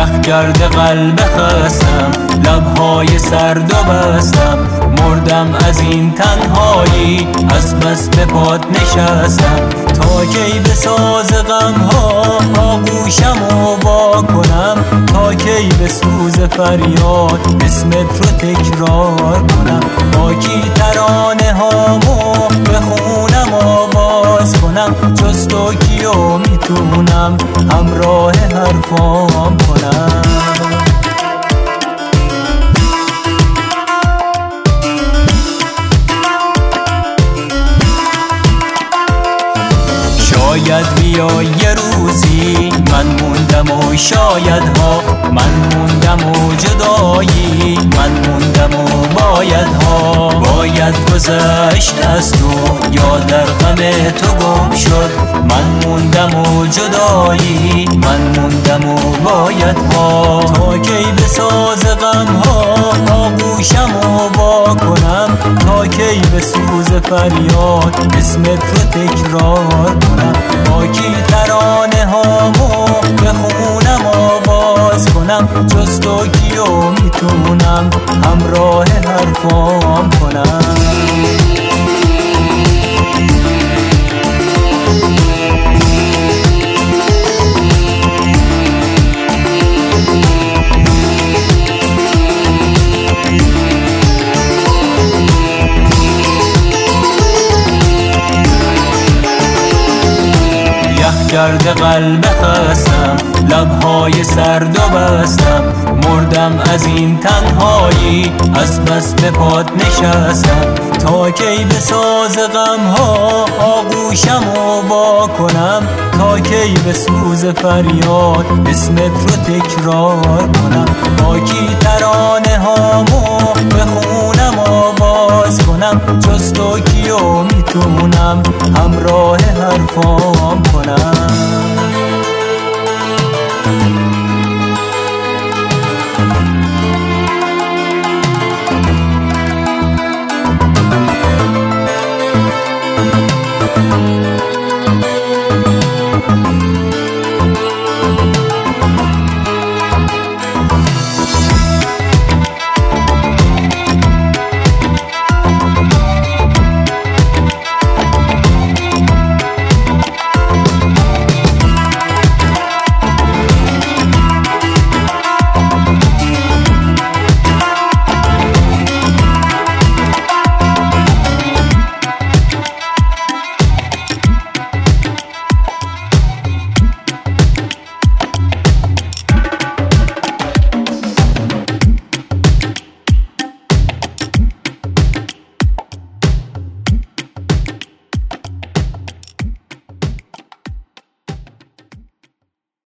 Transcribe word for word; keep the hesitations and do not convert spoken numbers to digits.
یخگرد قلب خستم، لبهای سرد و بستم، مردم از این تنهایی، از بس به پات نشستم. تا کی به ساز غم ها آغوشم و وا کنم، تا کی به سوز فریاد اسمت رو تکرار کنم. با کی ترانه هامو بخونم آواز کنم، جز تو کیو میتونم همراه حرفام کنم. شاید بیا یه روزی من موندم و شاید ها من موندم و جدایی من موندم و باید ها باید گذشت از تو یا در غم تو گم شد. من موندم و جدایی من موندم و باید ها. تا کی به ساز غم ها آغوشم و وا کنم، تا کی به سوز فریاد اسمت رو تکرار کنم. با کی ترانه هامو بخونم آواز کنم، جز تو کیو میتونم همراه حرفام کنم. یخگرد قلب خستم، لبهای سرد و بستم، مردم از این تنهایی، از بس به پات نشستم. تا کی به ساز غم ها آغوشم و وا کنم، تا کی به سوز فریاد اسمت رو تکرار کنم. با کی ترانه هامو بخونم آواز کنم، جز تو کیو میتونم همراه حرفام کنم.